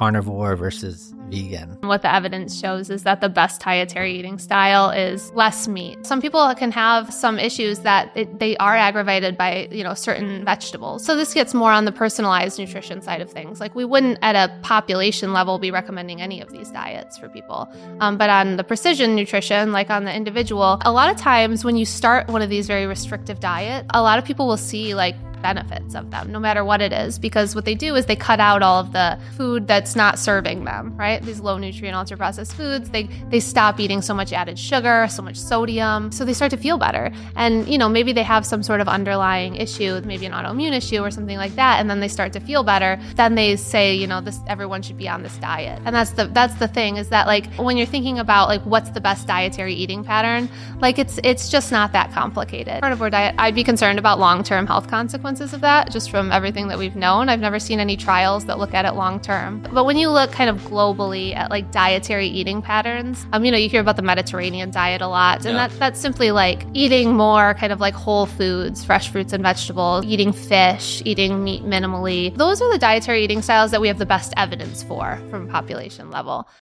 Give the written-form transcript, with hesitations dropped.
carnivore versus vegan? What the evidence shows is that the best dietary eating style is less meat. Some people can have some issues that they are aggravated by, certain vegetables. So this gets more on the personalized nutrition side of things. Like we wouldn't at a population level be recommending any of these diets for people. But on the precision nutrition, like on the individual, a lot of times when you start one of these very restrictive diets, a lot of people will see like benefits of them, no matter what it is, because what they do is they cut out all of the food that's not serving them, right? These low nutrient, ultra processed foods, they stop eating so much added sugar, so much sodium, so they start to feel better. And, maybe they have some sort of underlying issue, maybe an autoimmune issue or something like that, and then they start to feel better. Then they say, everyone should be on this diet. And that's the thing, is that like when you're thinking about like what's the best dietary eating pattern, like it's just not that complicated. Carnivore diet, I'd be concerned about long-term health consequences of that, just from everything that we've known. I've never seen any trials that look at it long term. But when you look kind of globally at like dietary eating patterns, you hear about the Mediterranean diet a lot. And that's simply like eating more kind of like whole foods, fresh fruits and vegetables, eating fish, eating meat minimally. Those are the dietary eating styles that we have the best evidence for from population level.